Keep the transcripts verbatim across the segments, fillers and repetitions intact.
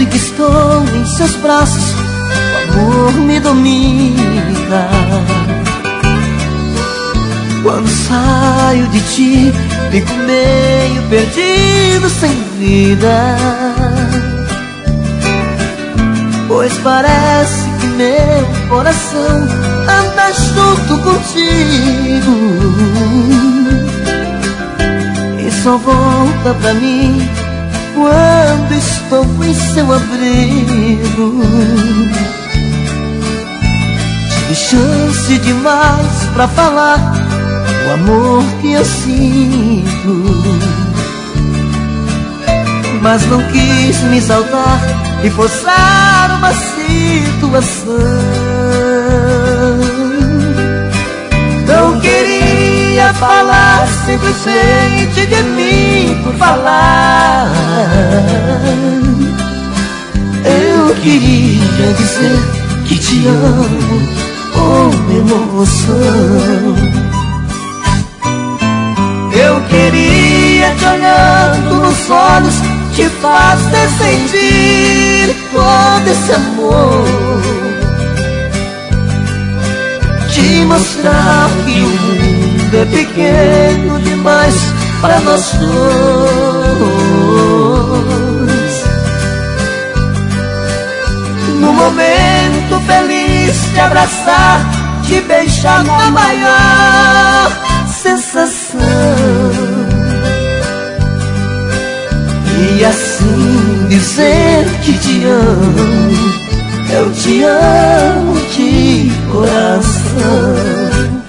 e que estou em seus braços, o amor me domina. Quando saio de ti, fico meio perdido, sem vida, pois parece que meu coração anda junto contigo e só volta pra mim quando estou em seu abrigo. Tive chance demais pra falar o amor que eu sinto, mas não quis me exaltar e forçar uma situação. Não queria falar simplesmente de mim por falar. Eu queria dizer que te amo com emoção. Eu queria te olhando nos olhos, te fazer sentir todo esse amor, te mostrar que o mundo é pequeno demais para nós dois. No momento feliz de abraçar, te beijar na maior sensação, e assim dizer que te amo. Eu te amo de coração.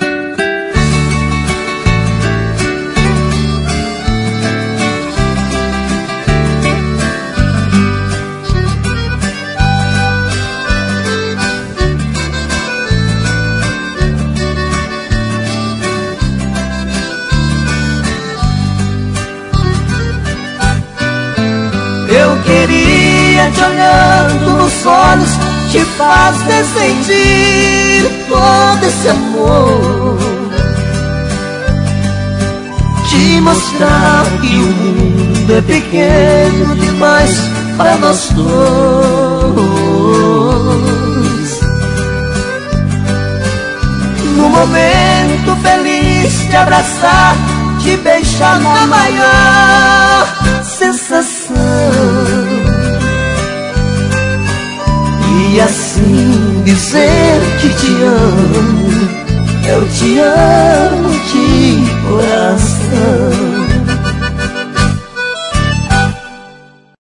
Eu queria te olhando nos olhos, te fazer sentir todo esse amor, te mostrar que o mundo é pequeno demais para nós dois. No momento feliz de abraçar, te beijar na maior sensação, e assim dizer que te amo. Eu te amo